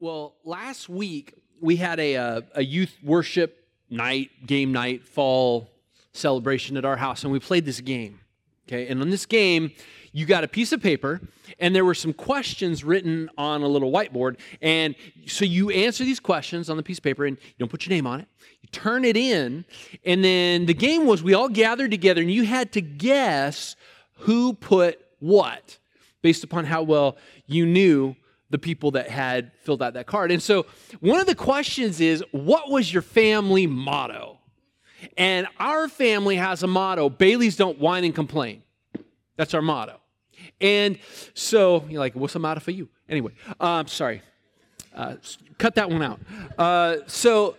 Well, last week we had a youth worship night, game night, fall celebration at our house, and we played this game, okay? And on this game, you got a piece of paper, and there were some questions written on a little whiteboard, and so you answer these questions on the piece of paper, and you don't put your name on it. You turn it in, and then the game was we all gathered together, and you had to guess who put what based upon how well you knew the people that had filled out that card. And so one of the questions is, what was your family motto? And our family has a motto, Bailey's don't whine and complain. That's our motto. And so you're like, what's the motto for you? Anyway, sorry. Cut that one out. So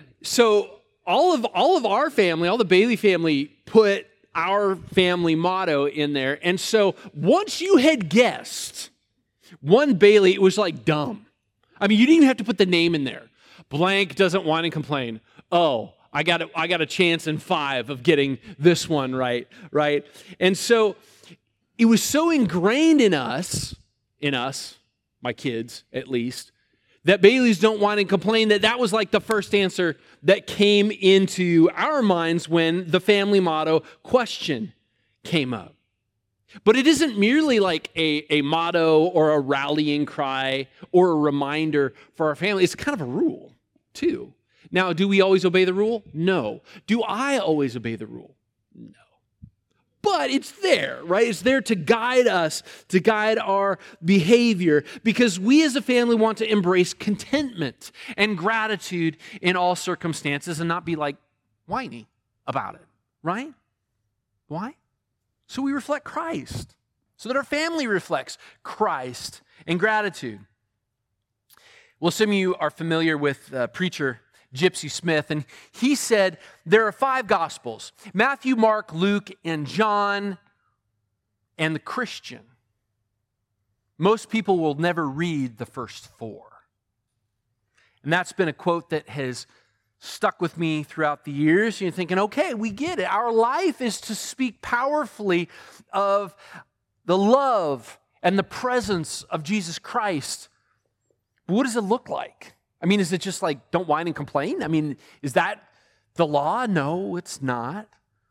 all of our family, all the Bailey family put our family motto in there. And so once you had guessed one Bailey, it was like dumb. I mean, you didn't even have to put the name in there. Blank doesn't whine and complain. Oh, I got a chance in 5 of getting this one right? And so it was so ingrained in us, my kids at least, that Bailey's don't whine and complain, that was like the first answer that came into our minds when the family motto question came up. But it isn't merely like a motto or a rallying cry or a reminder for our family. It's kind of a rule, too. Now, do we always obey the rule? No. Do I always obey the rule? No. But it's there, right? It's there to guide us, to guide our behavior, because we as a family want to embrace contentment and gratitude in all circumstances and not be like whiny about it, right? Why? So we reflect Christ, so that our family reflects Christ and gratitude. Well, some of you are familiar with preacher Gypsy Smith, and he said there are 5 Gospels, Matthew, Mark, Luke, and John, and the Christian. Most people will never read the first 4. And that's been a quote that has stuck with me throughout the years. You're thinking, okay, we get it. Our life is to speak powerfully of the love and the presence of Jesus Christ. But what does it look like? I mean, is it just like, don't whine and complain? I mean, is that the law? No, it's not.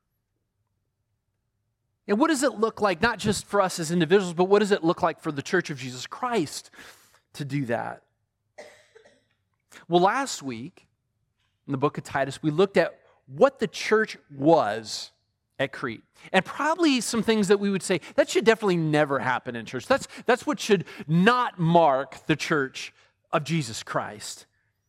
And what does it look like, not just for us as individuals, but what does it look like for the Church of Jesus Christ to do that? Well, last week, in the book of Titus, we looked at what the church was at Crete. And probably some things that we would say, that should definitely never happen in church. That's what should not mark the church of Jesus Christ.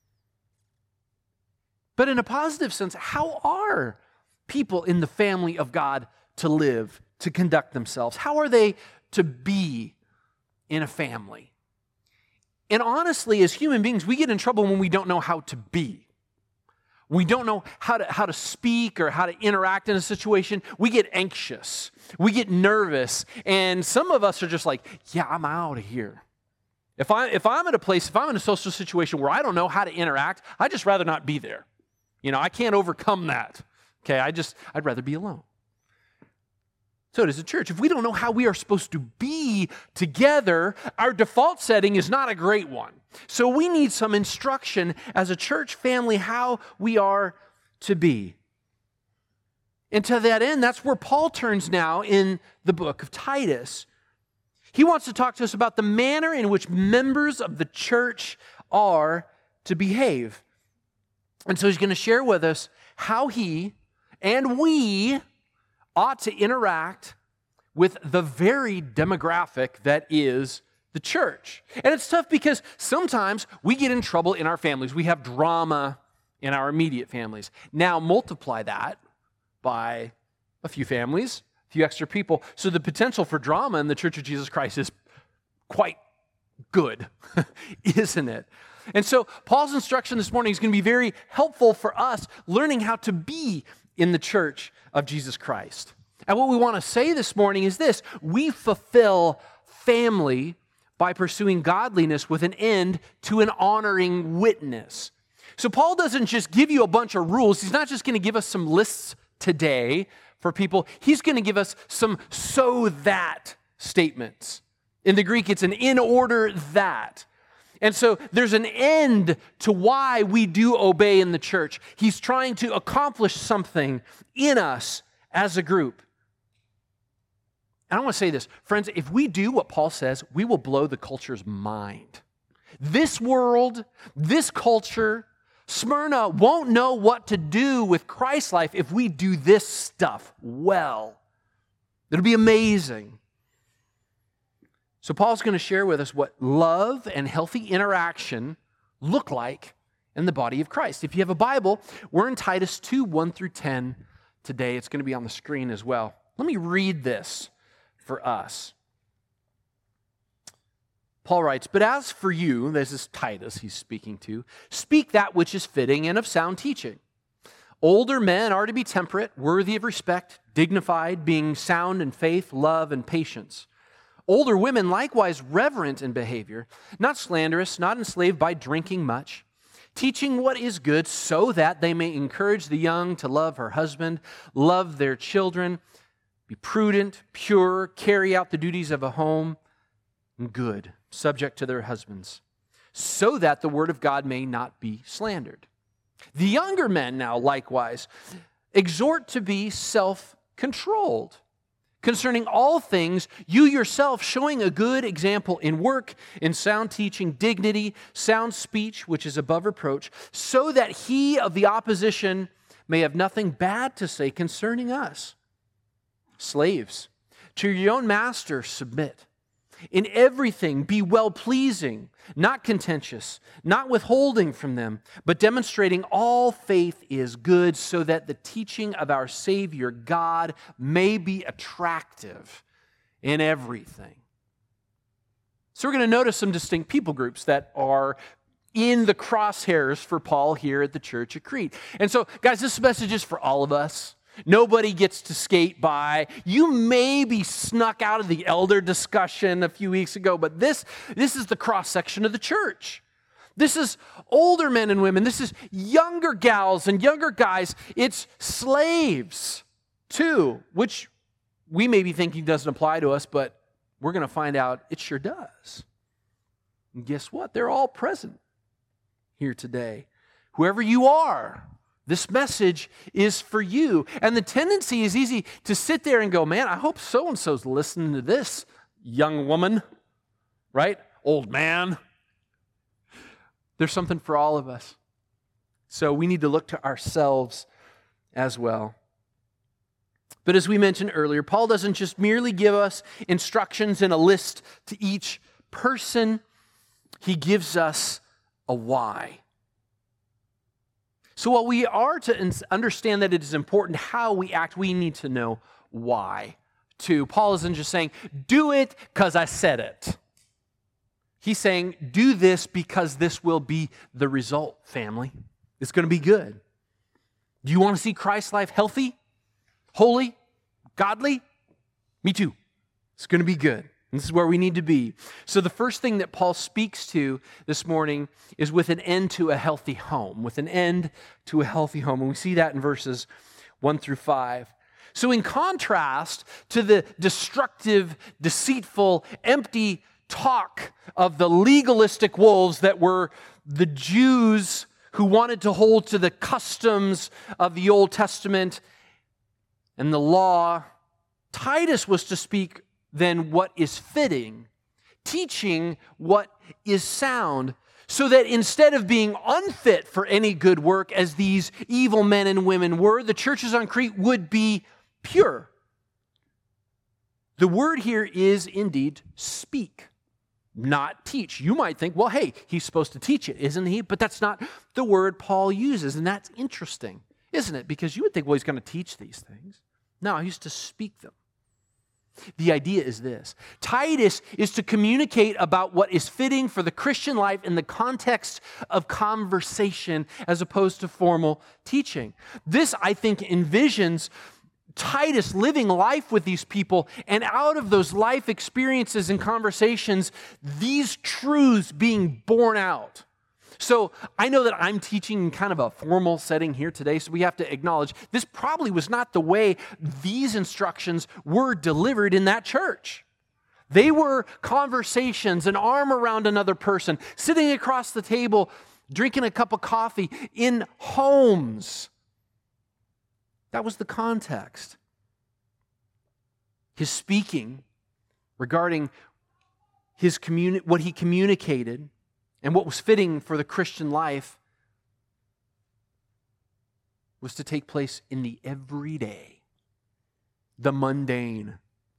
But in a positive sense, how are people in the family of God to live, to conduct themselves? How are they to be in a family? And honestly, as human beings, we get in trouble when we don't know how to be. We don't know how to speak or how to interact in a situation. We get anxious. We get nervous. And some of us are just like, yeah, I'm out of here. If I'm at a place, if I'm in a social situation where I don't know how to interact, I'd just rather not be there. You know, I can't overcome that. Okay, I'd rather be alone. So does the church. If we don't know how we are supposed to be together, our default setting is not a great one. So we need some instruction as a church family how we are to be. And to that end, that's where Paul turns now in the book of Titus. He wants to talk to us about the manner in which members of the church are to behave. And so he's going to share with us how he and we ought to interact with the very demographic that is the church. And it's tough because sometimes we get in trouble in our families. We have drama in our immediate families. Now multiply that by a few families, a few extra people. So the potential for drama in the Church of Jesus Christ is quite good, isn't it? And so Paul's instruction this morning is going to be very helpful for us learning how to be in the Church of Jesus Christ. And what we want to say this morning is this: we fulfill family by pursuing godliness with an end to an honoring witness. So Paul doesn't just give you a bunch of rules. He's not just going to give us some lists today for people. He's going to give us some so that statements. In the Greek, it's an in order that. And so there's an end to why we do obey in the church. He's trying to accomplish something in us as a group. And I want to say this, friends, if we do what Paul says, we will blow the culture's mind. This world, this culture, Smyrna won't know what to do with Christ's life if we do this stuff well. It'll be amazing. So Paul's going to share with us what love and healthy interaction look like in the body of Christ. If you have a Bible, we're in Titus 2, 1 through 10 today. It's going to be on the screen as well. Let me read this for us. Paul writes, "But as for you," this is Titus he's speaking to, "speak that which is fitting and of sound teaching. Older men are to be temperate, worthy of respect, dignified, being sound in faith, love, and patience. Older women likewise reverent in behavior, not slanderous, not enslaved by drinking much, teaching what is good so that they may encourage the young to love her husband, love their children, be prudent, pure, carry out the duties of a home, and good, subject to their husbands, so that the word of God may not be slandered. The younger men now likewise exhort to be self-controlled. Concerning all things, you yourself showing a good example in work, in sound teaching, dignity, sound speech, which is above reproach, so that he of the opposition may have nothing bad to say concerning us. Slaves, to your own master submit. In everything be well-pleasing, not contentious, not withholding from them, but demonstrating all faith is good, so that the teaching of our Savior God may be attractive in everything." So we're going to notice some distinct people groups that are in the crosshairs for Paul here at the church at Crete. And so, guys, this message is for all of us. Nobody gets to skate by. You maybe snuck out of the elder discussion a few weeks ago, but this is the cross-section of the church. This is older men and women. This is younger gals and younger guys. It's slaves, too, which we may be thinking doesn't apply to us, but we're going to find out it sure does. And guess what? They're all present here today. Whoever you are, this message is for you. And the tendency is easy to sit there and go, man, I hope so-and-so's listening to this, young woman, right? Old man. There's something for all of us. So we need to look to ourselves as well. But as we mentioned earlier, Paul doesn't just merely give us instructions and a list to each person. He gives us a why. So while we are to understand that it is important how we act, we need to know why, too. Paul isn't just saying, do it because I said it. He's saying, do this because this will be the result, family. It's going to be good. Do you want to see Christ's life healthy, holy, godly? Me too. It's going to be good. This is where we need to be. So the first thing that Paul speaks to this morning is with an end to a healthy home. With an end to a healthy home. And we see that in verses 1 through 5. So in contrast to the destructive, deceitful, empty talk of the legalistic wolves that were the Jews who wanted to hold to the customs of the Old Testament and the law, Titus was to speak then what is fitting, teaching what is sound, so that instead of being unfit for any good work, as these evil men and women were, the churches on Crete would be pure. The word here is indeed speak, not teach. You might think, well, hey, he's supposed to teach it, isn't he? But that's not the word Paul uses, and that's interesting, isn't it? Because you would think, well, he's going to teach these things. No, he's to speak them. The idea is this. Titus is to communicate about what is fitting for the Christian life in the context of conversation as opposed to formal teaching. This, I think, envisions Titus living life with these people, and out of those life experiences and conversations, these truths being borne out. So I know that I'm teaching in kind of a formal setting here today, so we have to acknowledge this probably was not the way these instructions were delivered in that church. They were conversations, an arm around another person, sitting across the table, drinking a cup of coffee in homes. That was the context. His speaking regarding what he communicated and what was fitting for the Christian life was to take place in the everyday, the mundane.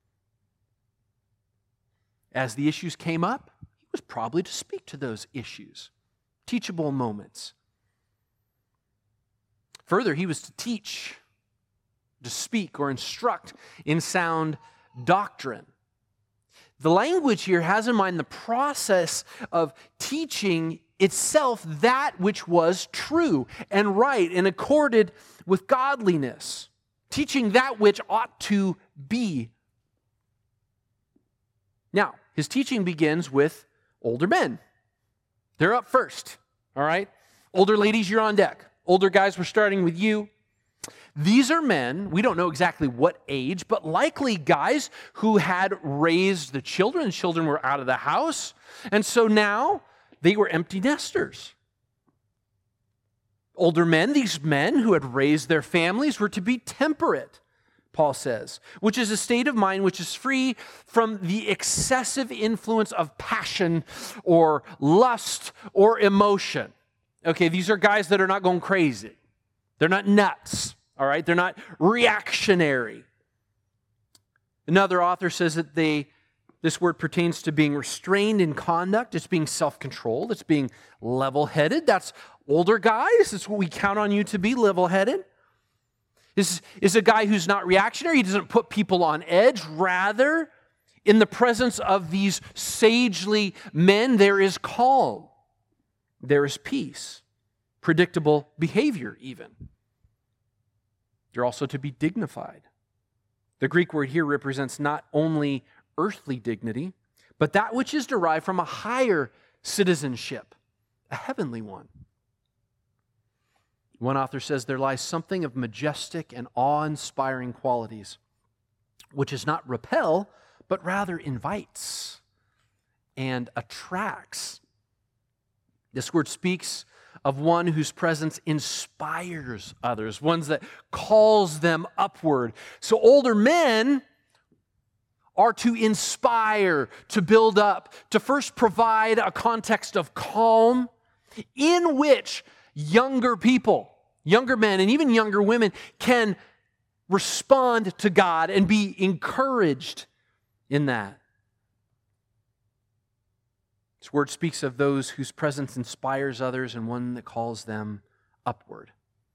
As the issues came up, he was probably to speak to those issues, teachable moments. Further, he was to teach, to speak or instruct in sound doctrine. The language here has in mind the process of teaching itself that which was true and right and accorded with godliness. Teaching that which ought to be. Now, his teaching begins with older men. They're up first, all right? Older ladies, you're on deck. Older guys, we're starting with you. These are men, we don't know exactly what age, but likely guys who had raised the children. Children were out of the house, and so now they were empty nesters. Older men, these men who had raised their families, were to be temperate, Paul says, which is a state of mind which is free from the excessive influence of passion or lust or emotion. Okay, these are guys that are not going crazy. They're not nuts. All right, they're not reactionary. Another author says that this word pertains to being restrained in conduct. It's being self-controlled. It's being level-headed. That's older guys. That's what we count on you to be, level-headed. This is a guy who's not reactionary. He doesn't put people on edge. Rather, in the presence of these sagely men, there is calm. There is peace. Predictable behavior, even. You're also to be dignified. The Greek word here represents not only earthly dignity, but that which is derived from a higher citizenship, a heavenly one. One author says there lies something of majestic and awe-inspiring qualities, which does not repel, but rather invites and attracts. This word speaks of one whose presence inspires others, ones that calls them upward. So older men are to inspire, to build up, to first provide a context of calm in which younger people, younger men, and even younger women can respond to God and be encouraged in that. This word speaks of those whose presence inspires others and one that calls them upward.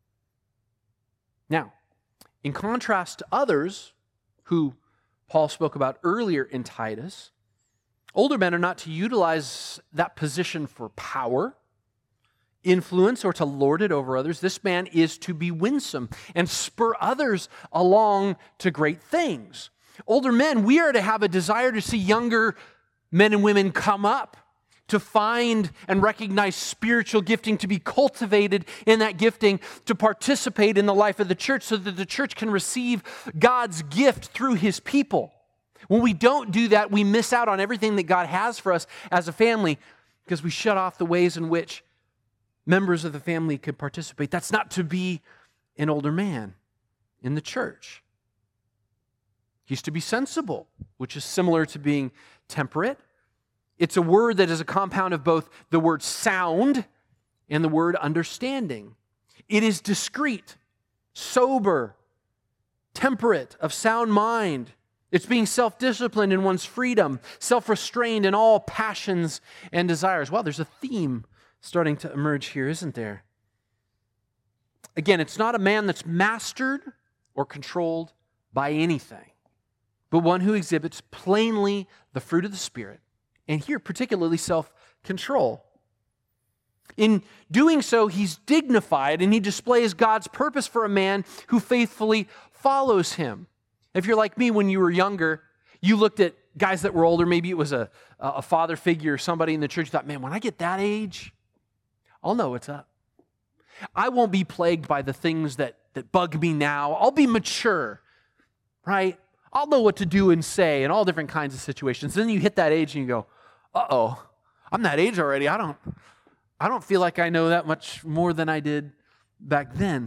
Now, in contrast to others who Paul spoke about earlier in Titus, older men are not to utilize that position for power, influence, or to lord it over others. This man is to be winsome and spur others along to great things. Older men, we are to have a desire to see younger men and women come up, to find and recognize spiritual gifting, to be cultivated in that gifting, to participate in the life of the church so that the church can receive God's gift through his people. When we don't do that, we miss out on everything that God has for us as a family because we shut off the ways in which members of the family could participate. That's not to be an older man in the church. He's to be sensible, which is similar to being temperate. It's a word that is a compound of both the word sound and the word understanding. It is discreet, sober, temperate, of sound mind. It's being self-disciplined in one's freedom, self-restrained in all passions and desires. Well, there's a theme starting to emerge here, isn't there? Again, it's not a man that's mastered or controlled by anything, but one who exhibits plainly the fruit of the Spirit, and here particularly self-control. In doing so, he's dignified and he displays God's purpose for a man who faithfully follows him. If you're like me when you were younger, you looked at guys that were older, maybe it was a father figure or somebody in the church, you thought, man, when I get that age, I'll know what's up. I won't be plagued by the things that bug me now. I'll be mature, right? I'll know what to do and say in all different kinds of situations. Then you hit that age and you go, uh-oh, I'm that age already. I don't feel like I know that much more than I did back then.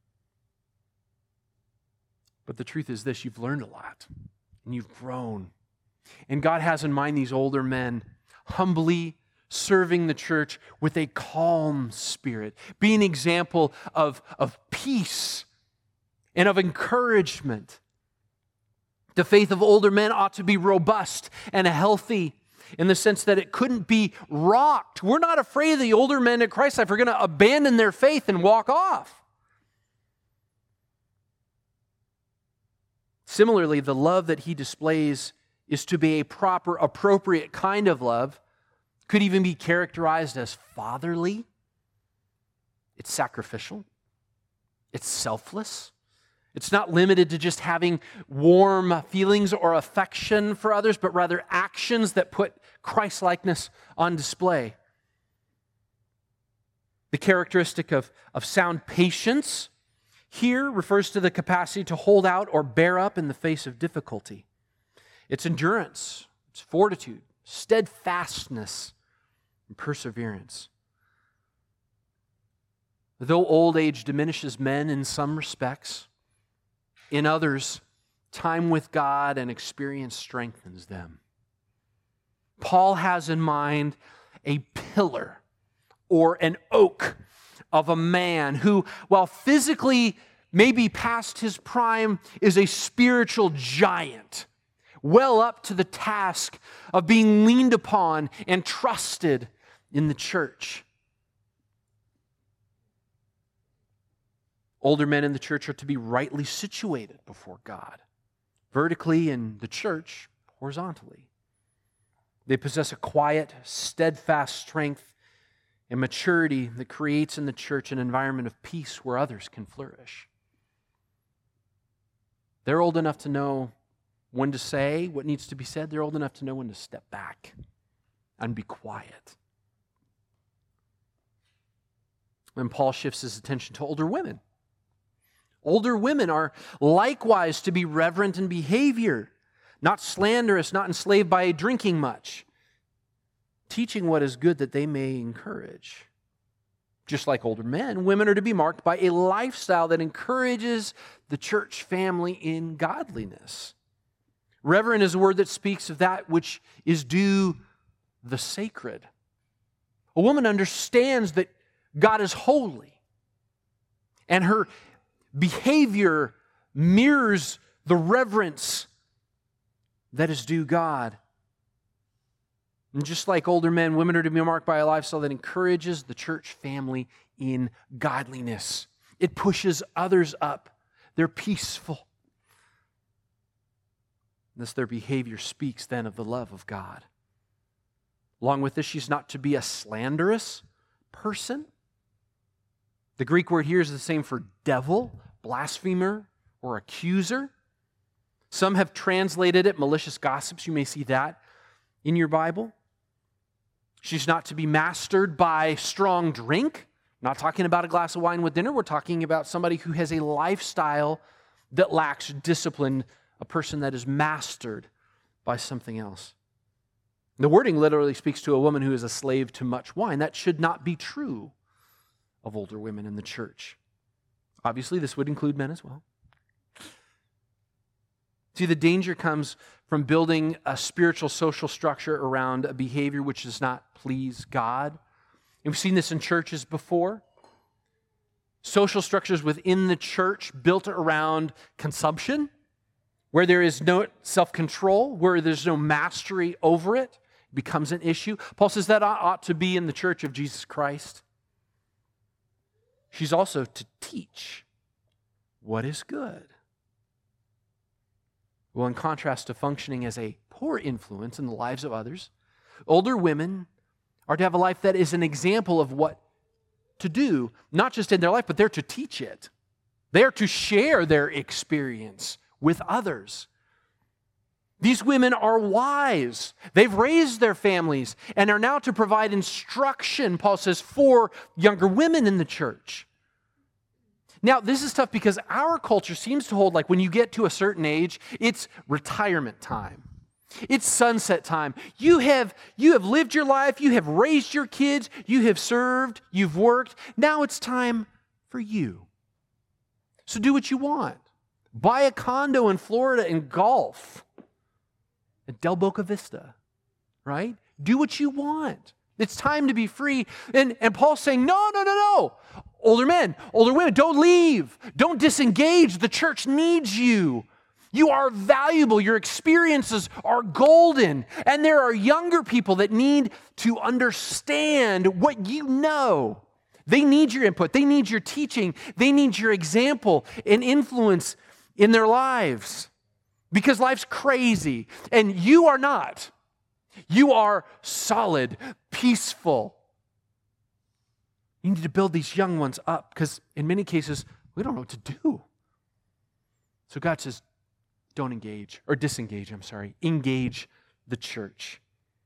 But the truth is this, you've learned a lot and you've grown. And God has in mind these older men humbly serving the church with a calm spirit, being an example of peace and of encouragement. The faith of older men ought to be robust and healthy in the sense that it couldn't be rocked. We're not afraid of the older men at Christ's Life are going to abandon their faith and walk off. Similarly, the love that he displays is to be a proper, appropriate kind of love. Could even be characterized as fatherly. It's sacrificial. It's selfless. It's not limited to just having warm feelings or affection for others, but rather actions that put Christ-likeness on display. The characteristic of sound patience here refers to the capacity to hold out or bear up in the face of difficulty. It's endurance, it's fortitude, steadfastness, and perseverance. Though old age diminishes men in some respects, in others, time with God and experience strengthens them. Paul has in mind a pillar or an oak of a man who, while physically maybe past his prime, is a spiritual giant, well up to the task of being leaned upon and trusted in the church. Older men in the church are to be rightly situated before God, vertically in the church, horizontally. They possess a quiet, steadfast strength and maturity that creates in the church an environment of peace where others can flourish. They're old enough to know when to say what needs to be said. They're old enough to know when to step back and be quiet. And Paul shifts his attention to older women. Older women are likewise to be reverent in behavior, not slanderous, not enslaved by drinking much, teaching what is good that they may encourage. Just like older men, women are to be marked by a lifestyle that encourages the church family in godliness. Reverent is a word that speaks of that which is due the sacred. A woman understands that God is holy, and her behavior mirrors the reverence that is due God. And just like older men, women are to be marked by a lifestyle that encourages the church family in godliness. It pushes others up. They're peaceful. Thus, their behavior speaks then of the love of God. Along with this, she's not to be a slanderous person. The Greek word here is the same for devil, blasphemer, or accuser. Some have translated it malicious gossips. You may see that in your Bible. She's not to be mastered by strong drink. I'm not talking about a glass of wine with dinner. We're talking about somebody who has a lifestyle that lacks discipline, a person that is mastered by something else. The wording literally speaks to a woman who is a slave to much wine. That should not be true of older women in the church. Obviously, this would include men as well. See, the danger comes from building a spiritual social structure around a behavior which does not please God. And we've seen this in churches before. Social structures within the church built around consumption, where there is no self-control, where there's no mastery over it, becomes an issue. Paul says that ought to be in the church of Jesus Christ. She's also to teach what is good. Well, in contrast to functioning as a poor influence in the lives of others, older women are to have a life that is an example of what to do, not just in their life, but they're to teach it. They're to share their experience with others. These women are wise. They've raised their families and are now to provide instruction, Paul says, for younger women in the church. Now, this is tough because our culture seems to hold like when you get to a certain age, it's retirement time. It's sunset time. You have lived your life, you have raised your kids, you have served, you've worked. Now it's time for you. So do what you want. Buy a condo in Florida and golf at Del Boca Vista, right? Do what you want. It's time to be free. And Paul's saying, no. Older men, older women, don't leave. Don't disengage. The church needs you. You are valuable. Your experiences are golden. And there are younger people that need to understand what you know. They need your input. They need your teaching. They need your example and influence in their lives. Because life's crazy. And you are not. You are solid, peaceful. You need to build these young ones up because in many cases, we don't know what to do. So God says, don't engage, or disengage, engage the church.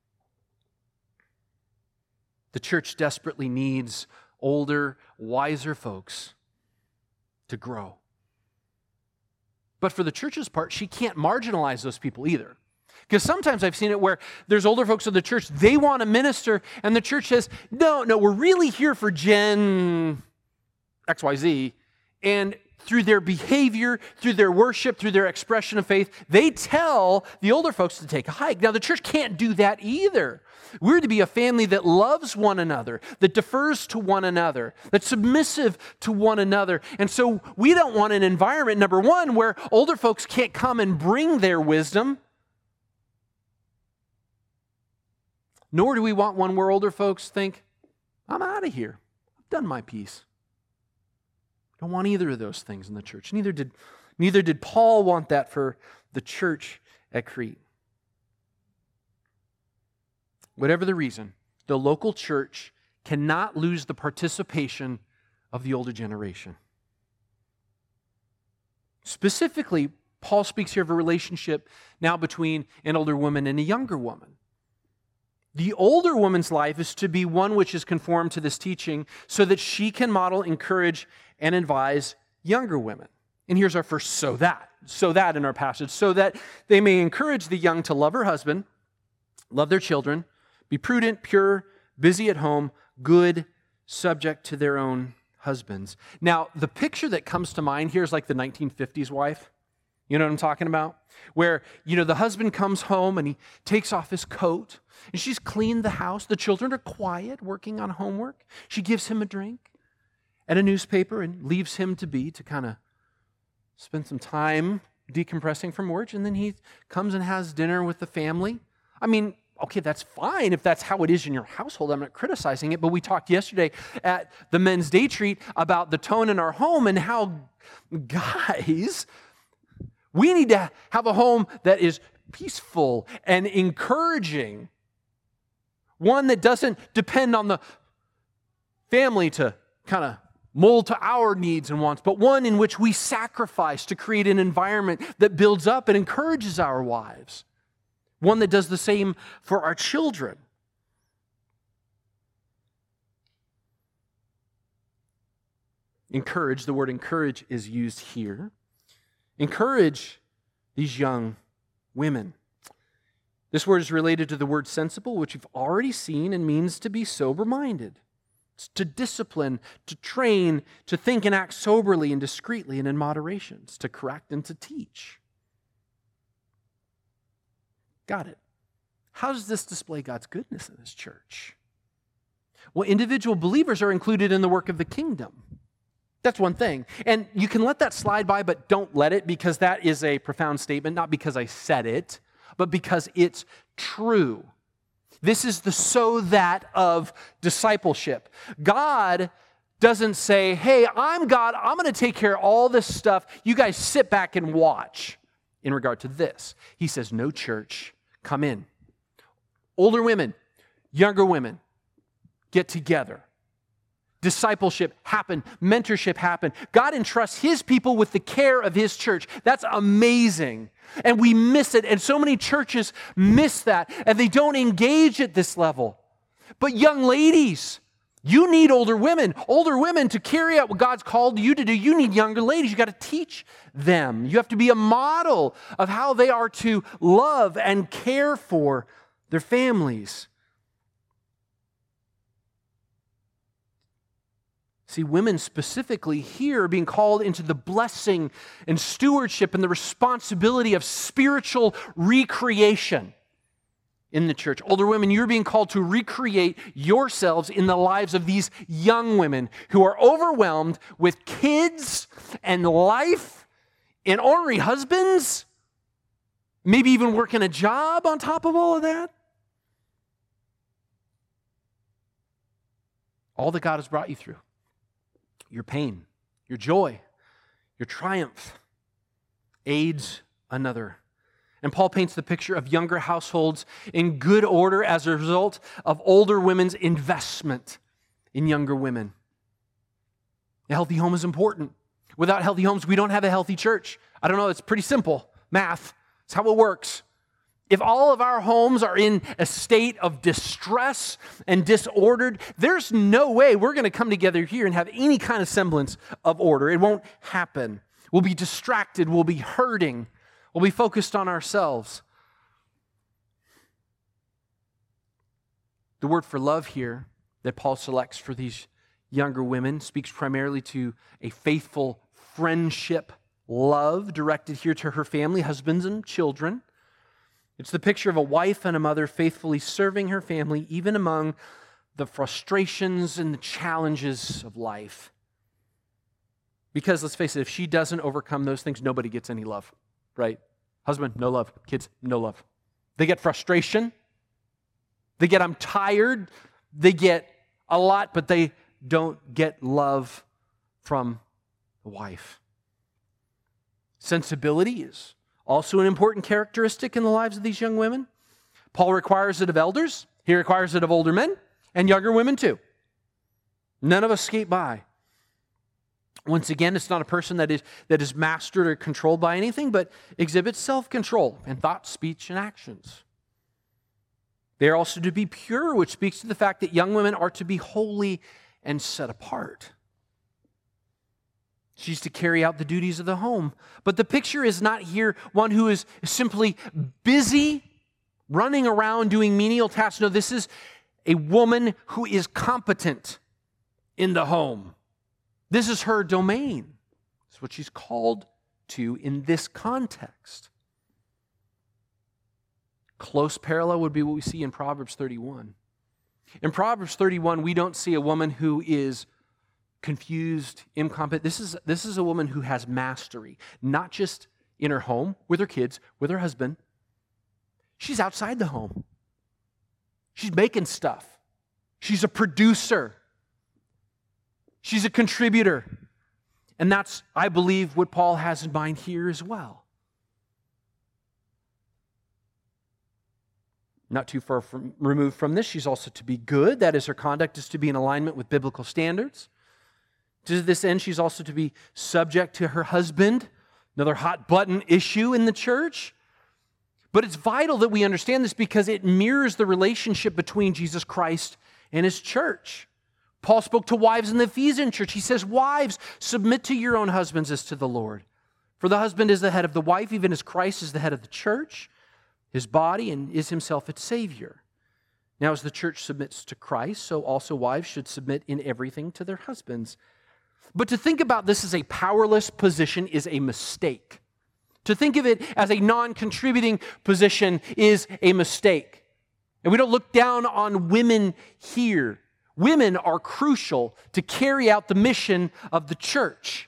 The church desperately needs older, wiser folks to grow. But for the church's part, she can't marginalize those people either. Because sometimes I've seen it where there's older folks in the church, they want to minister, and the church says, no, we're really here for Gen XYZ. And through their behavior, through their worship, through their expression of faith, they tell the older folks to take a hike. Now, the church can't do that either. We're to be a family that loves one another, that defers to one another, that's submissive to one another. And so we don't want an environment, number one, where older folks can't come and bring their wisdom. Nor do we want one where older folks think, I'm out of here. I've done my piece. Don't want either of those things in the church. Neither did Paul want that for the church at Crete. Whatever the reason, the local church cannot lose the participation of the older generation. Specifically, Paul speaks here of a relationship now between an older woman and a younger woman. The older woman's life is to be one which is conformed to this teaching so that she can model, encourage, and advise younger women. And here's our first so that in our passage, so that they may encourage the young to love her husband, love their children, be prudent, pure, busy at home, good, subject to their own husbands. Now, the picture that comes to mind here is like the 1950s wife. You know what I'm talking about? Where, the husband comes home and he takes off his coat and she's cleaned the house. The children are quiet, working on homework. She gives him a drink and a newspaper and leaves him to kind of spend some time decompressing from work. And then he comes and has dinner with the family. I mean, okay, that's fine if that's how it is in your household. I'm not criticizing it, but we talked yesterday at the men's day treat about the tone in our home and how, guys, we need to have a home that is peaceful and encouraging. One that doesn't depend on the family to kind of mold to our needs and wants, but one in which we sacrifice to create an environment that builds up and encourages our wives. One that does the same for our children. Encourage, the word encourage is used here. Encourage these young women. This word is related to the word sensible, which you've already seen and means to be sober-minded. It's to discipline, to train, to think and act soberly and discreetly and in moderation. It's to correct and to teach. Got it. How does this display God's goodness in this church? Well, individual believers are included in the work of the kingdom. That's one thing. And you can let that slide by, but don't let it, because that is a profound statement, not because I said it, but because it's true. This is the so that of discipleship. God doesn't say, hey, I'm God, I'm going to take care of all this stuff. You guys sit back and watch in regard to this. He says, no, church, come in. Older women, younger women, get together. Discipleship happen, mentorship happen. God entrusts His people with the care of His church. That's amazing. And we miss it. And so many churches miss that. And they don't engage at this level. But young ladies, You need older women to carry out what God's called you to do. You need younger ladies. You got to teach them. You have to be a model of how they are to love and care for their families. See, women specifically here are being called into the blessing and stewardship and the responsibility of spiritual recreation in the church. Older women, you're being called to recreate yourselves in the lives of these young women who are overwhelmed with kids and life and ornery husbands, maybe even working a job on top of all of that. All that God has brought you through. Your pain, your joy, your triumph aids another. And Paul paints the picture of younger households in good order as a result of older women's investment in younger women. A healthy home is important. Without healthy homes, we don't have a healthy church. I don't know, it's pretty simple. Math, it's how it works. If all of our homes are in a state of distress and disordered, there's no way we're going to come together here and have any kind of semblance of order. It won't happen. We'll be distracted. We'll be hurting. We'll be focused on ourselves. The word for love here that Paul selects for these younger women speaks primarily to a faithful friendship love directed here to her family, husbands and children. It's the picture of a wife and a mother faithfully serving her family, even among the frustrations and the challenges of life. Because let's face it, if she doesn't overcome those things, nobody gets any love, right? Husband, no love. Kids, no love. They get frustration. They get, I'm tired. They get a lot, but they don't get love from the wife. Sensibility is also an important characteristic in the lives of these young women. Paul requires it of elders. He requires it of older men and younger women too. None of us skate by. Once again, it's not a person that is mastered or controlled by anything, but exhibits self-control in thought, speech, and actions. They are also to be pure, which speaks to the fact that young women are to be holy and set apart. She's to carry out the duties of the home. But the picture is not here one who is simply busy running around doing menial tasks. No, this is a woman who is competent in the home. This is her domain. It's what she's called to in this context. Close parallel would be what we see in Proverbs 31. In Proverbs 31, we don't see a woman who is confused, incompetent. This is a woman who has mastery, not just in her home, with her kids, with her husband. She's outside the home. She's making stuff. She's a producer. She's a contributor. And that's, I believe, what Paul has in mind here as well. Not too far removed from this, she's also to be good. That is, her conduct is to be in alignment with biblical standards. To this end, she's also to be subject to her husband, another hot button issue in the church. But it's vital that we understand this because it mirrors the relationship between Jesus Christ and his church. Paul spoke to wives in the Ephesian church. He says, wives, submit to your own husbands as to the Lord. For the husband is the head of the wife, even as Christ is the head of the church, his body, and is himself its Savior. Now, as the church submits to Christ, so also wives should submit in everything to their husbands. But to think about this as a powerless position is a mistake. To think of it as a non-contributing position is a mistake. And we don't look down on women here. Women are crucial to carry out the mission of the church.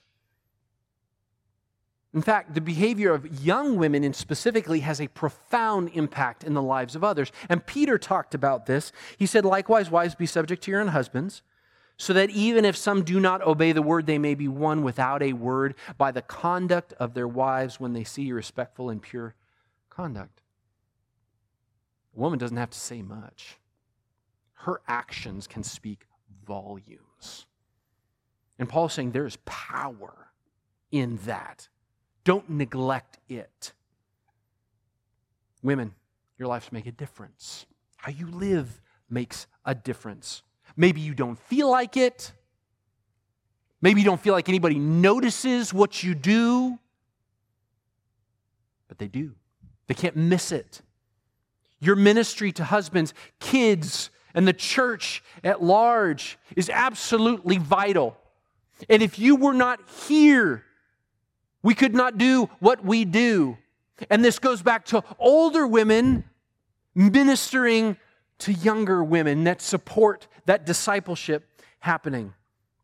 In fact, the behavior of young women specifically has a profound impact in the lives of others. And Peter talked about this. He said, likewise, wives, be subject to your own husbands, so that even if some do not obey the word, they may be won without a word by the conduct of their wives when they see your respectful and pure conduct. A woman doesn't have to say much. Her actions can speak volumes. And Paul is saying there is power in that. Don't neglect it. Women, your lives make a difference. How you live makes a difference. Maybe you don't feel like it. Maybe you don't feel like anybody notices what you do. But they do. They can't miss it. Your ministry to husbands, kids, and the church at large is absolutely vital. And if you were not here, we could not do what we do. And this goes back to older women ministering to younger women that support that discipleship happening.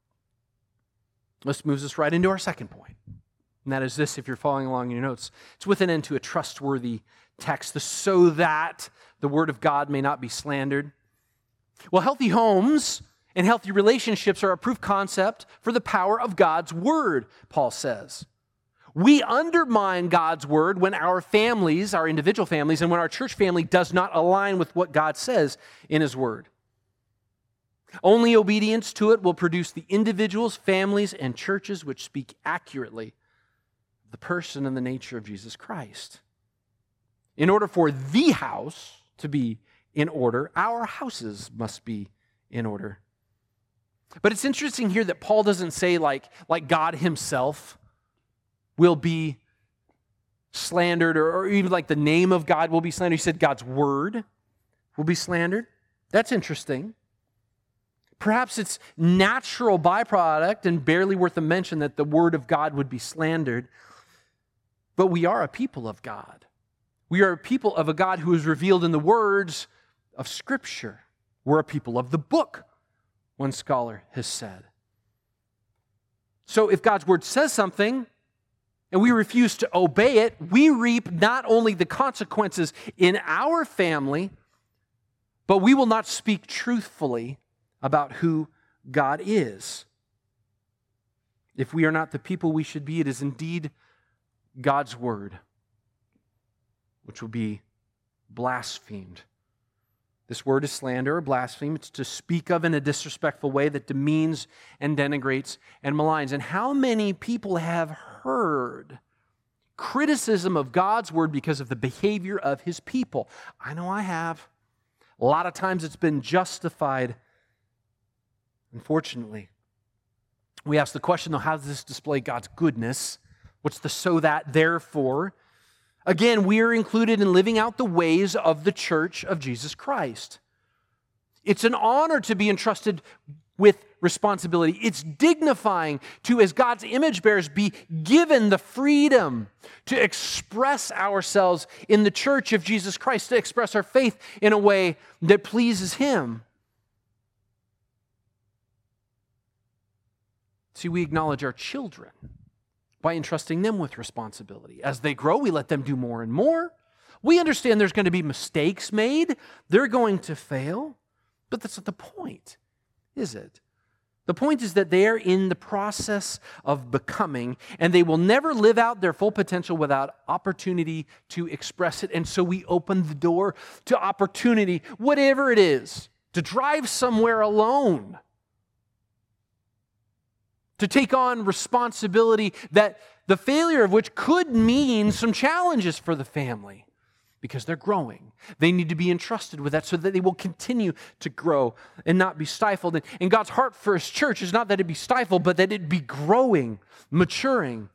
This moves us right into our second point. And that is this, if you're following along in your notes. It's with an end to a trustworthy text, so that the word of God may not be slandered. Well, healthy homes and healthy relationships are a proof concept for the power of God's word, Paul says. We undermine God's word when our families, our individual families, and when our church family does not align with what God says in his word. Only obedience to it will produce the individuals, families, and churches which speak accurately of the person and the nature of Jesus Christ. In order for the house to be in order, our houses must be in order. But it's interesting here that Paul doesn't say like God himself will be slandered, or even like the name of God will be slandered. He said God's word will be slandered. That's interesting. Perhaps it's natural byproduct and barely worth a mention that the word of God would be slandered. But we are a people of God. We are a people of a God who is revealed in the words of Scripture. We're a people of the book, one scholar has said. So if God's word says something and we refuse to obey it, we reap not only the consequences in our family, but we will not speak truthfully about who God is. If we are not the people we should be, it is indeed God's word which will be blasphemed. This word is slander or blaspheme. It's to speak of in a disrespectful way that demeans and denigrates and maligns. And how many people have heard criticism of God's word because of the behavior of his people? I know I have. A lot of times it's been justified, unfortunately. We ask the question, though, how does this display God's goodness? What's the so that, therefore? Again, we are included in living out the ways of the church of Jesus Christ. It's an honor to be entrusted with responsibility. It's dignifying to, as God's image bearers, be given the freedom to express ourselves in the church of Jesus Christ, to express our faith in a way that pleases him. See, we acknowledge our children by entrusting them with responsibility. As they grow, we let them do more and more. We understand there's going to be mistakes made. They're going to fail. But that's not the point, is it? The point is that they are in the process of becoming, and they will never live out their full potential without opportunity to express it. And so we open the door to opportunity, whatever it is, to drive somewhere alone, to take on responsibility that the failure of which could mean some challenges for the family because they're growing. They need to be entrusted with that so that they will continue to grow and not be stifled. And God's heart for his church is not that it be stifled, but that it be growing, maturing.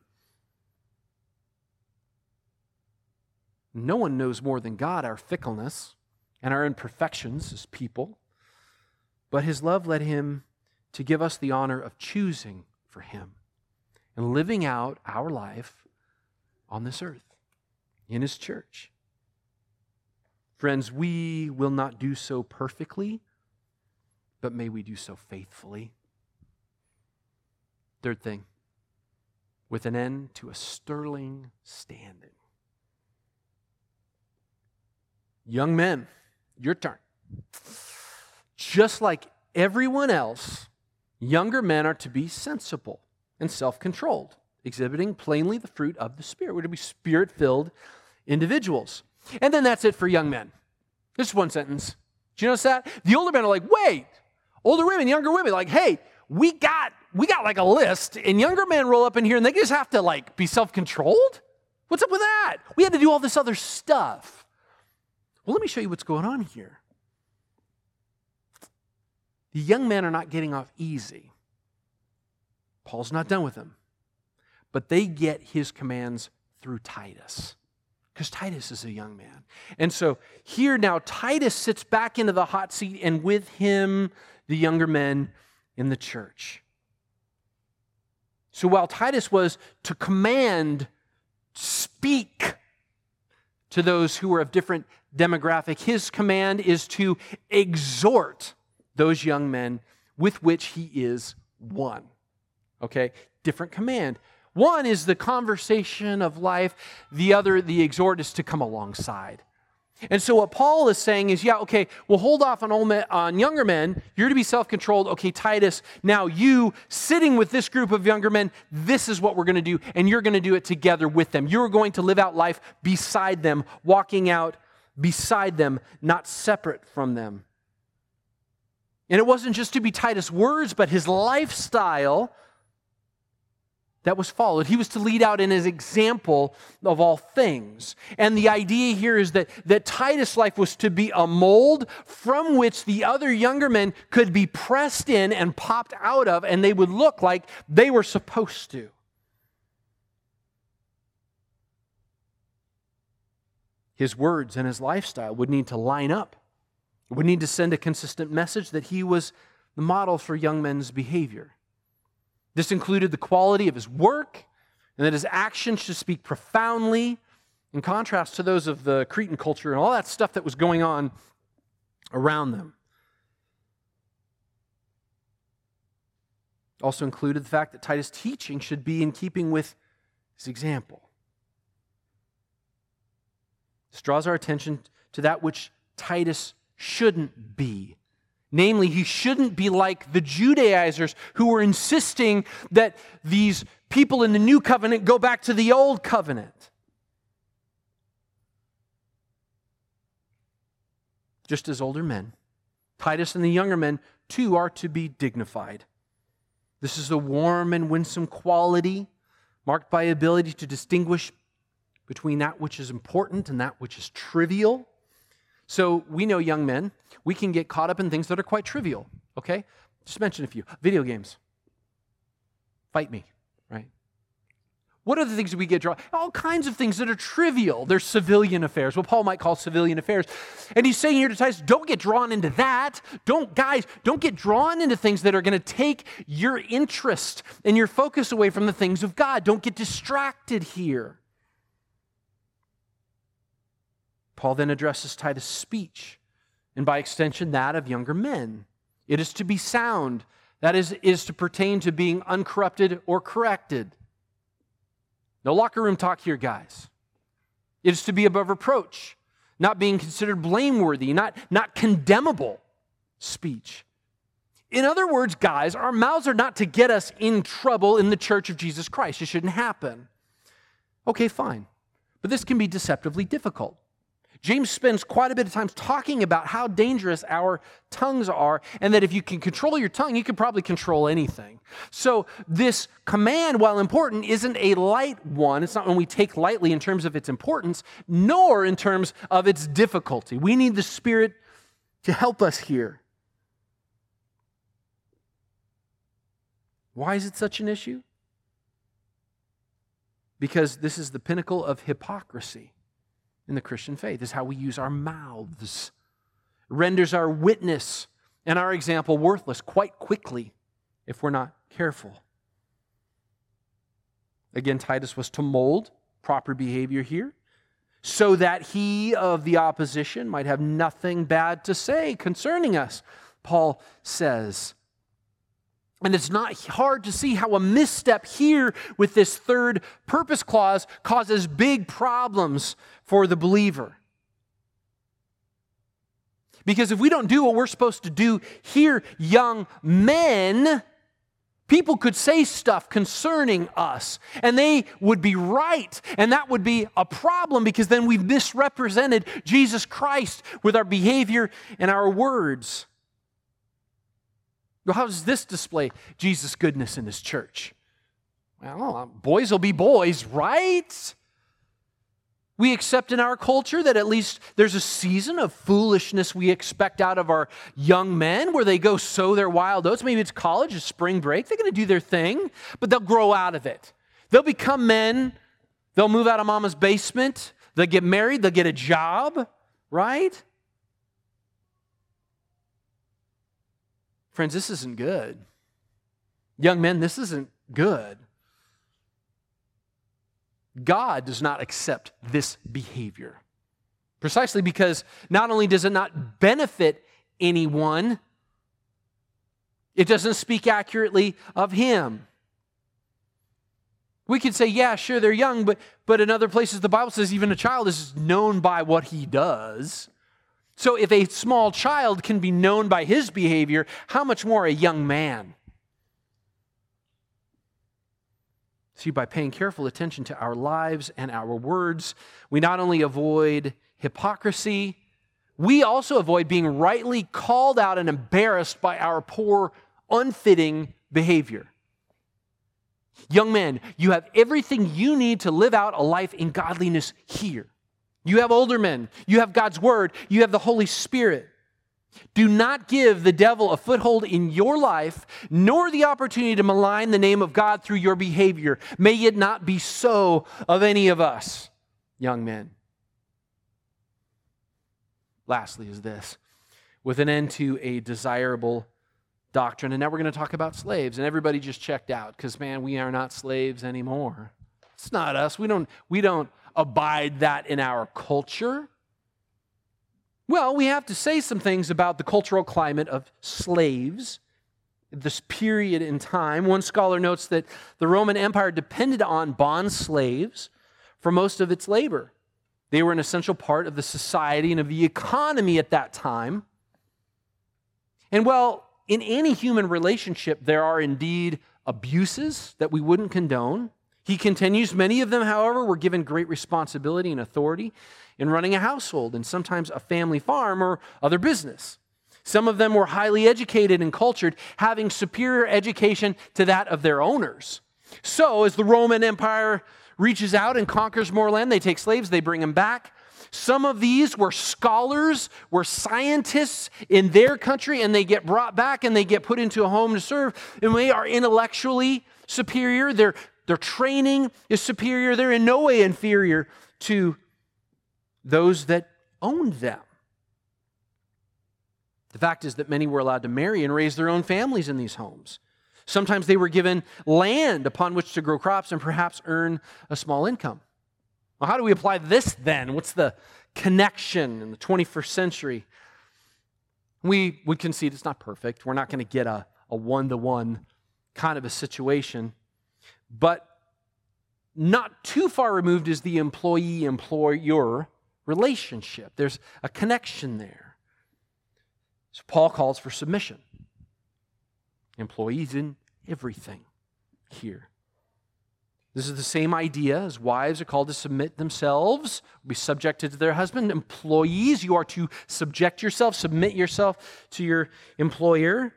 No one knows more than God our fickleness and our imperfections as people, but his love led him to give us the honor of choosing for him and living out our life on this earth in his church. Friends, we will not do so perfectly, but may we do so faithfully. Third thing, with an end to a sterling standing. Young men, your turn. Just like everyone else, younger men are to be sensible and self-controlled, exhibiting plainly the fruit of the Spirit. We're to be Spirit-filled individuals. And then that's it for young men. Just one sentence. Do you notice that? The older men are like, wait, older women, younger women, like, hey, we got like a list, and younger men roll up in here and they just have to like be self-controlled? What's up with that? We had to do all this other stuff. Well, let me show you what's going on here. the young men are not getting off easy. Paul's not done with them. But they get his commands through Titus, because Titus is a young man. And so here now Titus sits back into the hot seat, and with him the younger men in the church. So while Titus was to command, speak to those who are of different demographic, his command is to exhort those young men with which he is one. Okay? Different command. One is the conversation of life. The other, the exhort, is to come alongside. And so what Paul is saying is, yeah, okay, we'll hold off on younger men. You're to be self-controlled. Okay, Titus, now you sitting with this group of younger men, this is what we're going to do, and you're going to do it together with them. You're going to live out life beside them, walking out beside them, not separate from them. And it wasn't just to be Titus' words, but his lifestyle that was followed. He was to lead out in his example of all things. And the idea here is that Titus' life was to be a mold from which the other younger men could be pressed in and popped out of, and they would look like they were supposed to. His words and his lifestyle would need to line up. It would need to send a consistent message that he was the model for young men's behavior. This included the quality of his work, and that his actions should speak profoundly, in contrast to those of the Cretan culture and all that stuff that was going on around them. Also included the fact that Titus' teaching should be in keeping with his example. This draws our attention to that which Titus shouldn't be. Namely, he shouldn't be like the Judaizers who were insisting that these people in the new covenant go back to the old covenant. Just as older men, Titus and the younger men too are to be dignified. This is a warm and winsome quality marked by ability to distinguish between that which is important and that which is trivial. So we know young men, we can get caught up in things that are quite trivial, okay? Just mention a few. Video games. Fight me, right? What are the things that we get drawn? All kinds of things that are trivial. They're civilian affairs, what Paul might call civilian affairs. And he's saying here to Titus, don't get drawn into that. Don't get drawn into things that are going to take your interest and your focus away from the things of God. Don't get distracted here. Paul then addresses Titus' speech, and by extension, that of younger men. It is to be sound. That is to pertain to being uncorrupted or corrected. No locker room talk here, guys. It is to be above reproach, not being considered blameworthy, not condemnable speech. In other words, guys, our mouths are not to get us in trouble in the church of Jesus Christ. It shouldn't happen. Okay, fine. But this can be deceptively difficult. James spends quite a bit of time talking about how dangerous our tongues are, and that if you can control your tongue, you can probably control anything. So this command, while important, isn't a light one. It's not one we take lightly in terms of its importance, nor in terms of its difficulty. We need the Spirit to help us here. Why is it such an issue? Because this is the pinnacle of hypocrisy in the Christian faith, is how we use our mouths. It renders our witness and our example worthless quite quickly if we're not careful. Again, Titus was to mold proper behavior here so that he of the opposition might have nothing bad to say concerning us, Paul says. And it's not hard to see how a misstep here with this third purpose clause causes big problems for the believer. Because if we don't do what we're supposed to do here, young men, people could say stuff concerning us, and they would be right, and that would be a problem because then we've misrepresented Jesus Christ with our behavior and our words. Well, how does this display Jesus' goodness in his church? Well, boys will be boys, right? We accept in our culture that at least there's a season of foolishness we expect out of our young men where they go sow their wild oats. Maybe it's college, it's spring break. They're going to do their thing, but they'll grow out of it. They'll become men. They'll move out of mama's basement. They'll get married. They'll get a job, right? Friends, this isn't good. Young men, this isn't good. God does not accept this behavior. Precisely because not only does it not benefit anyone, it doesn't speak accurately of Him. We could say, yeah, sure, they're young, but in other places the Bible says even a child is known by what he does. So if a small child can be known by his behavior, how much more a young man? See, by paying careful attention to our lives and our words, we not only avoid hypocrisy, we also avoid being rightly called out and embarrassed by our poor, unfitting behavior. Young men, you have everything you need to live out a life in godliness here. You have older men, you have God's Word, you have the Holy Spirit. Do not give the devil a foothold in your life, nor the opportunity to malign the name of God through your behavior. May it not be so of any of us, young men. Lastly is this, with an end to a desirable doctrine. And now we're going to talk about slaves. And everybody just checked out because, man, we are not slaves anymore. It's not us. We don't abide that in our culture. Well, we have to say some things about the cultural climate of slaves at this period in time. One scholar notes that the Roman Empire depended on bond slaves for most of its labor. They were an essential part of the society and of the economy at that time. And well, in any human relationship, there are indeed abuses that we wouldn't condone. He continues, many of them, however, were given great responsibility and authority in running a household and sometimes a family farm or other business. Some of them were highly educated and cultured, having superior education to that of their owners. So as the Roman Empire reaches out and conquers more land, they take slaves, they bring them back. Some of these were scholars, were scientists in their country, and they get brought back and they get put into a home to serve, and they are intellectually superior. Their training is superior. They're in no way inferior to those that owned them. The fact is that many were allowed to marry and raise their own families in these homes. Sometimes they were given land upon which to grow crops and perhaps earn a small income. Well, how do we apply this then? What's the connection in the 21st century? We would concede it's not perfect. We're not going to get a one-to-one kind of a situation. But not too far removed is the employee-employer relationship. There's a connection there. So Paul calls for submission. Employees in everything here. This is the same idea as wives are called to submit themselves, be subjected to their husband. Employees, you are to subject yourself, submit yourself to your employer.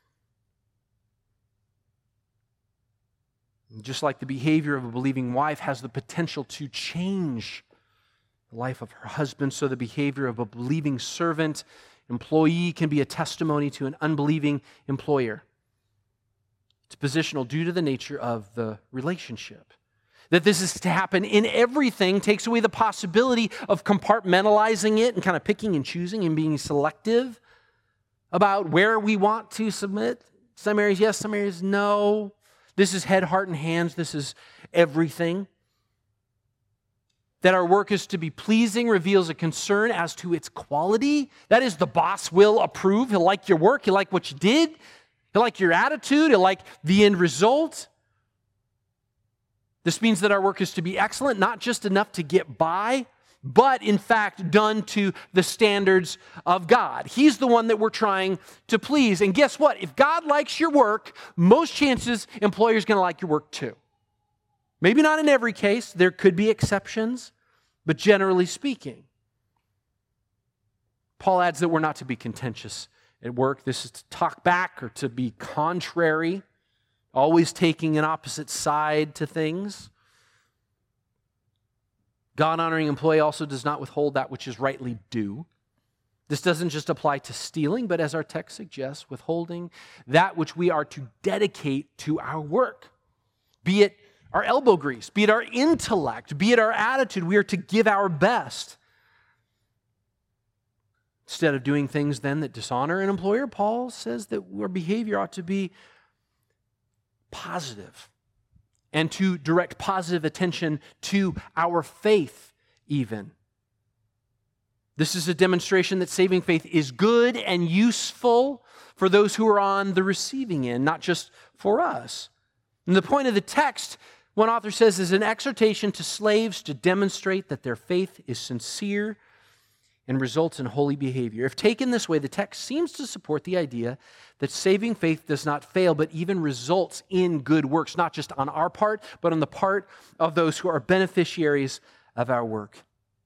Just like the behavior of a believing wife has the potential to change the life of her husband, so the behavior of a believing servant, employee can be a testimony to an unbelieving employer. It's positional due to the nature of the relationship. That this is to happen in everything takes away the possibility of compartmentalizing it and kind of picking and choosing and being selective about where we want to submit. Some areas yes, some areas no. This is head, heart, and hands. This is everything. That our work is to be pleasing reveals a concern as to its quality. That is, the boss will approve. He'll like your work. He'll like what you did. He'll like your attitude. He'll like the end result. This means that our work is to be excellent, not just enough to get by, but in fact done to the standards of God. He's the one that we're trying to please. And guess what? If God likes your work, most chances employer's going to like your work too. Maybe not in every case. There could be exceptions, but generally speaking. Paul adds that we're not to be contentious at work. This is to talk back or to be contrary, always taking an opposite side to things. God-honoring employee also does not withhold that which is rightly due. This doesn't just apply to stealing, but as our text suggests, withholding that which we are to dedicate to our work. Be it our elbow grease, be it our intellect, be it our attitude, we are to give our best. Instead of doing things then that dishonor an employer, Paul says that our behavior ought to be positive and to direct positive attention to our faith even. This is a demonstration that saving faith is good and useful for those who are on the receiving end, not just for us. And the point of the text, one author says, is an exhortation to slaves to demonstrate that their faith is sincere and results in holy behavior. If taken this way, the text seems to support the idea that saving faith does not fail, but even results in good works, not just on our part, but on the part of those who are beneficiaries of our work.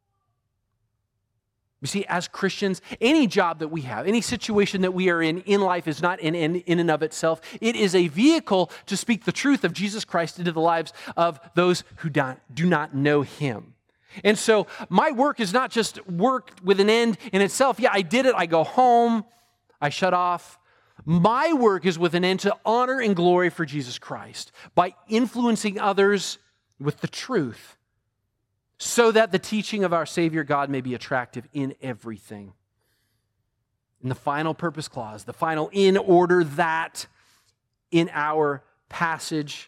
You see, as Christians, any job that we have, any situation that we are in life is not in and of itself. It is a vehicle to speak the truth of Jesus Christ into the lives of those who do not know Him. And so my work is not just work with an end in itself. Yeah, I did it. I go home. I shut off. My work is with an end to honor and glory for Jesus Christ by influencing others with the truth so that the teaching of our Savior God may be attractive in everything. And the final purpose clause, the final in order that in our passage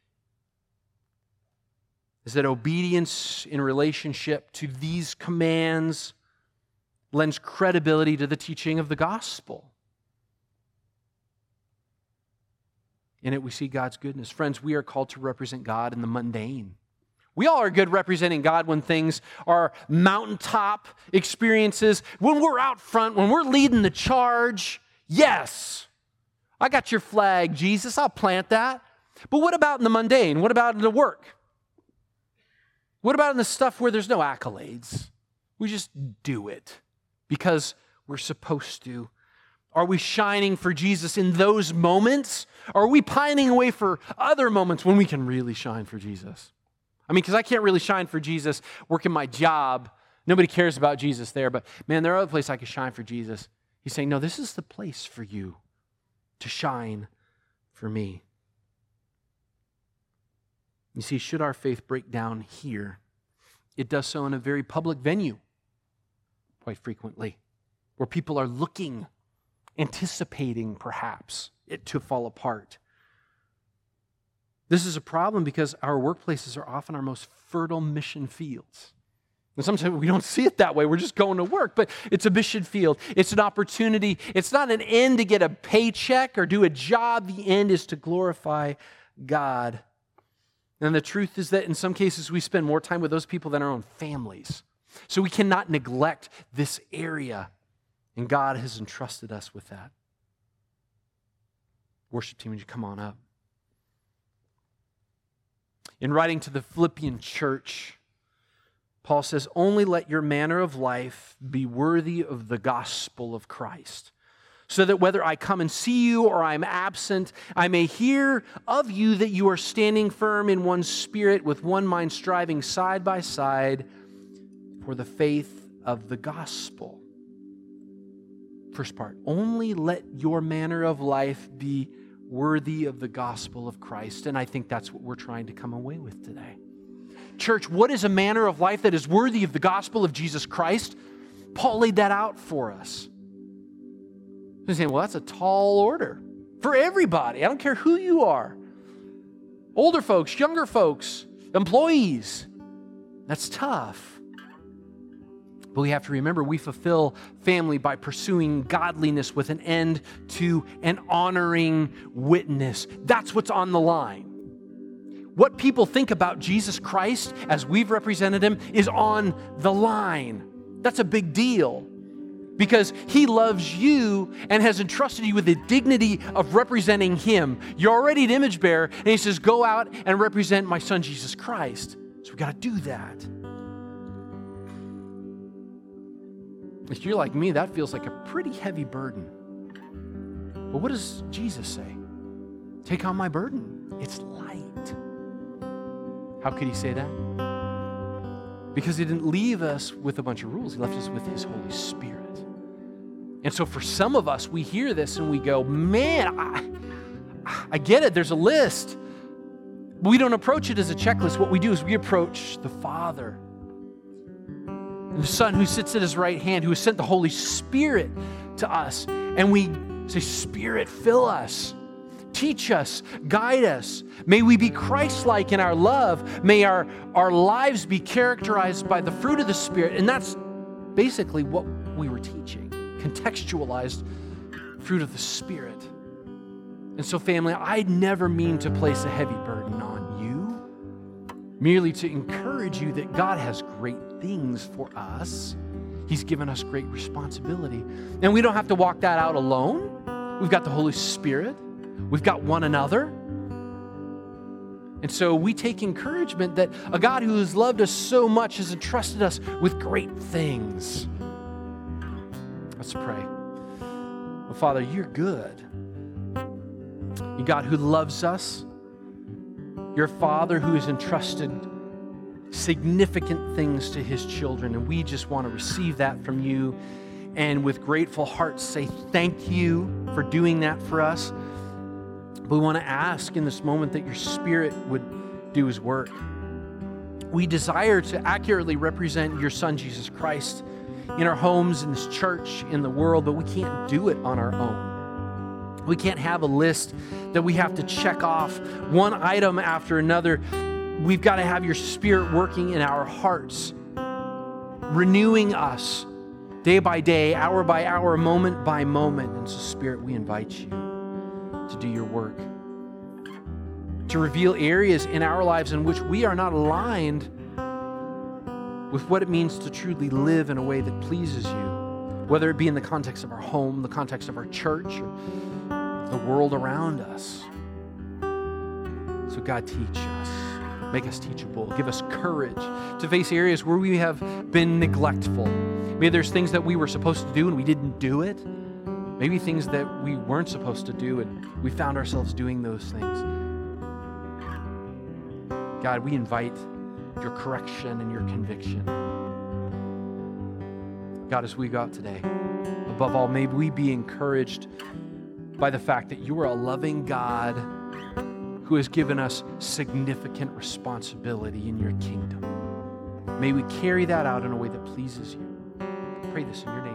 is that obedience in relationship to these commands lends credibility to the teaching of the gospel. In it we see God's goodness. Friends, we are called to represent God in the mundane. We all are good representing God when things are mountaintop experiences, when we're out front, when we're leading the charge. Yes, I got your flag, Jesus, I'll plant that. But what about in the mundane? What about in the work? What about in the stuff where there's no accolades? We just do it because we're supposed to. Are we shining for Jesus in those moments? Or are we pining away for other moments when we can really shine for Jesus? I mean, because I can't really shine for Jesus working my job. Nobody cares about Jesus there. But man, there are other places I can shine for Jesus. He's saying, no, this is the place for you to shine for me. You see, should our faith break down here, it does so in a very public venue, quite frequently, where people are looking, anticipating perhaps it to fall apart. This is a problem because our workplaces are often our most fertile mission fields. And sometimes we don't see it that way. We're just going to work, but it's a mission field. It's an opportunity. It's not an end to get a paycheck or do a job. The end is to glorify God. And the truth is that in some cases we spend more time with those people than our own families. So we cannot neglect this area. And God has entrusted us with that. Worship team, would you come on up? In writing to the Philippian church, Paul says, only let your manner of life be worthy of the gospel of Christ, so that whether I come and see you or I'm absent, I may hear of you that you are standing firm in one spirit, with one mind, striving side by side for the faith of the gospel. First part, only let your manner of life be worthy of the gospel of Christ. And I think that's what we're trying to come away with today. Church, what is a manner of life that is worthy of the gospel of Jesus Christ? Paul laid that out for us. He's saying, well, that's a tall order for everybody. I don't care who you are. Older folks, younger folks, employees. That's tough. But we have to remember we fulfill family by pursuing godliness with an end to an honoring witness. That's what's on the line. What people think about Jesus Christ as we've represented Him is on the line. That's a big deal because He loves you and has entrusted you with the dignity of representing Him. You're already an image bearer, and He says, go out and represent my Son, Jesus Christ. So we've got to do that. If you're like me, that feels like a pretty heavy burden. But what does Jesus say? Take on my burden. It's light. How could He say that? Because he didn't leave us with a bunch of rules. He left us with his Holy Spirit. And so for some of us, we hear this and we go, man, I get it. There's a list. But we don't approach it as a checklist. What we do is we approach the Father, the Son who sits at his right hand, who has sent the Holy Spirit to us. And we say, Spirit, fill us. Teach us, guide us. May we be Christ-like in our love. May our lives be characterized by the fruit of the Spirit. And that's basically what we were teaching, contextualized fruit of the Spirit. And so, family, I never mean to place a heavy burden on you, merely to encourage you that God has great things for us. He's given us great responsibility. And we don't have to walk that out alone. We've got the Holy Spirit. We've got one another. And so we take encouragement that a God who has loved us so much has entrusted us with great things. Let's pray. Well, Father, you're good. You're God who loves us. You're a Father who has entrusted significant things to his children, and we just want to receive that from you and with grateful hearts say thank you for doing that for us. But we want to ask in this moment that your Spirit would do his work. We desire to accurately represent your Son, Jesus Christ, in our homes, in this church, in the world, but we can't do it on our own. We can't have a list that we have to check off one item after another. We've got to have your Spirit working in our hearts, renewing us day by day, hour by hour, moment by moment. And so, Spirit, we invite you to do your work, to reveal areas in our lives in which we are not aligned with what it means to truly live in a way that pleases you, whether it be in the context of our home, the context of our church, or the world around us. So God, teach us. Make us teachable. Give us courage to face areas where we have been neglectful. Maybe there's things that we were supposed to do and we didn't do it. Maybe things that we weren't supposed to do and we found ourselves doing those things. God, we invite your correction and your conviction. God, as we go out today, above all, may we be encouraged by the fact that you are a loving God who has given us significant responsibility in your kingdom. May we carry that out in a way that pleases you. I pray this in your name.